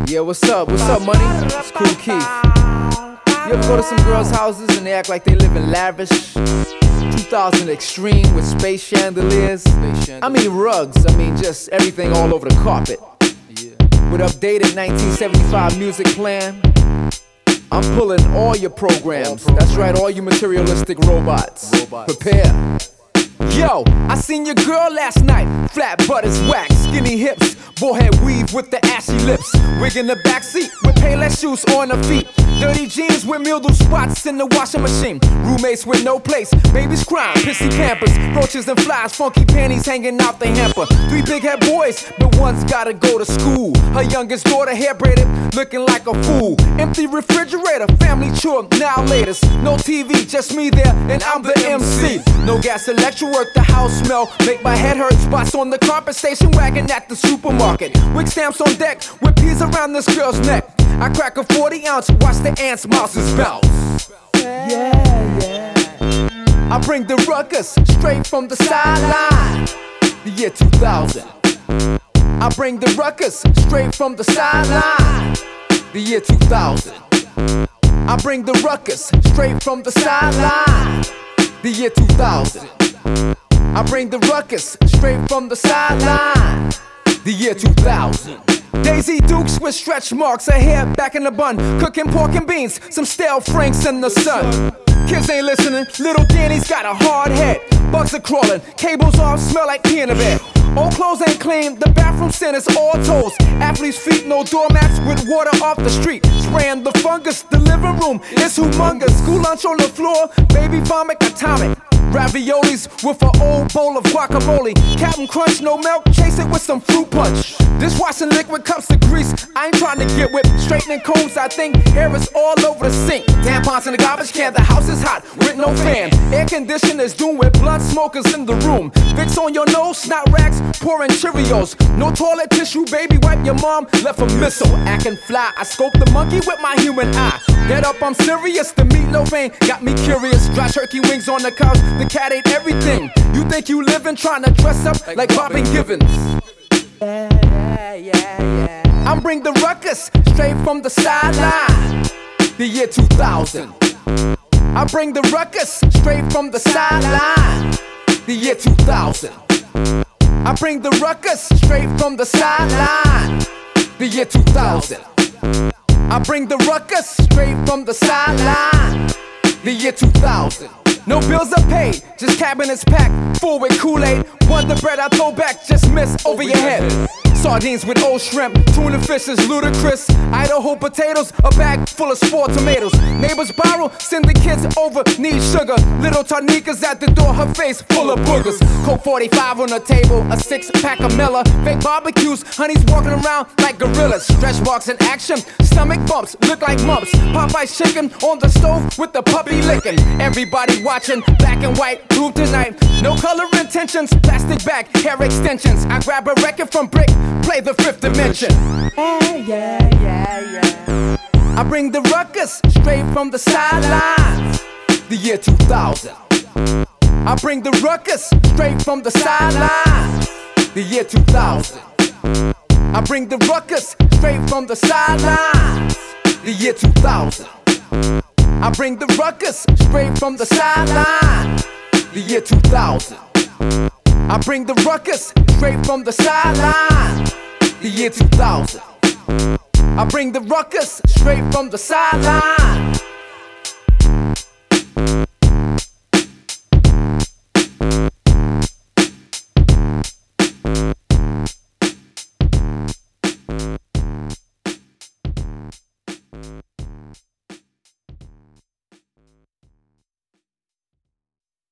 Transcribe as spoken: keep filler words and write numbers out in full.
Yeah, what's up? What's up, money? It's Kool Keith. You ever go to some girls' houses and they act like they live in lavish two thousand Extreme with space chandeliers? I mean rugs, I mean just everything all over the carpet. With updated nineteen seventy-five music plan, I'm pulling all your programs. That's right, all you materialistic robots. Prepare. Yo, I seen your girl last night. Flat butters, wax, skinny hips, bullhead weave with the ashy lips. Wig in the backseat with Payless shoes on her feet. Dirty jeans with mildew spots in the washing machine. Roommates with no place, babies crying, pissy pampers, roaches and flies, funky panties hanging out the hamper. Three big head boys, but one's gotta go to school. Her youngest daughter hair braided, looking like a fool. Empty refrigerator, family chore, now latest. No T V, just me there, and I'm the M C. No gas, electric work, the house smell make my head hurt. Spots on the carpet, station wagon at the supermarket. Wig stamps on deck with peas around this girl's neck. I crack a forty ounce, watch the ants, mouses bounce. Yeah, yeah. I bring the ruckus straight from the sideline. The year two thousand. I bring the ruckus straight from the sideline. The year two thousand. I bring the ruckus straight from the sideline. The year two thousand. I bring the ruckus straight from the sideline. The year two thousand. Daisy Dukes with stretch marks, her hair back in the bun, cooking pork and beans, some stale Franks in the sun. Kids ain't listening, little Danny's got a hard head. Bugs are crawling, cables off, smell like pee in the bed. Old clothes ain't clean, the bathroom scent is all toes. Athlete's feet, no doormats with water off the street. Spraying the fungus, the living room is humongous. School lunch on the floor, baby vomit atomic. Raviolis with an old bowl of guacamole. Captain Crunch, no milk, chase it with some fruit punch. Dishwashing liquid cups of grease, I ain't trying to get whipped. Straightening combs, I think hair is all over the sink. Tampons in the garbage can, the house is hot with no fan. Air conditioners doom with blunt smokers in the room. Vicks on your nose, snot rags, pouring Cheerios. No toilet tissue, baby wipe your mom, left a missile. Acting fly, I scope the monkey with my human eye. Get up, I'm serious, the meatloaf ain't got me curious. Dry turkey wings on the couch, the cat ate everything. You think you living, trying to dress up like Bobbin Givens. Yeah, yeah, yeah, yeah. I'm bring the ruckus straight from the sideline. The year two thousand. I bring the ruckus straight from the sideline. The year two thousand. I bring the ruckus straight from the sideline. The year two thousand. I bring the ruckus straight from the sideline. The year two thousand. No bills are paid, just cabinets packed, full with Kool-Aid. Wonder bread I throw back, just miss over your head. Sardines with old shrimp, tuna fish is ludicrous. Idaho potatoes, a bag full of spore tomatoes. Neighbors borrow, send the kids over, need sugar. Little Tarnika's at the door, her face full of boogers. Coke forty-five on the table, a six pack of Miller. Fake barbecues, honey's walking around like gorillas. Stretch marks in action, stomach bumps, look like mumps. Popeye's chicken on the stove with the puppy licking. Everybody watching, black and white, tube tonight. No color intentions, plastic bag, hair extensions. I grab a record from Brick, play the Fifth Dimension. Yeah, yeah, yeah, yeah. I bring the ruckus straight from the sidelines. The year two thousand. I bring the ruckus straight from the sidelines. The year two thousand. I bring the ruckus straight from the sidelines. The year two thousand. I bring the ruckus straight from the sideline. The year two thousand. I bring the ruckus straight from the sideline. The year two thousand. I bring the ruckus straight from the sideline.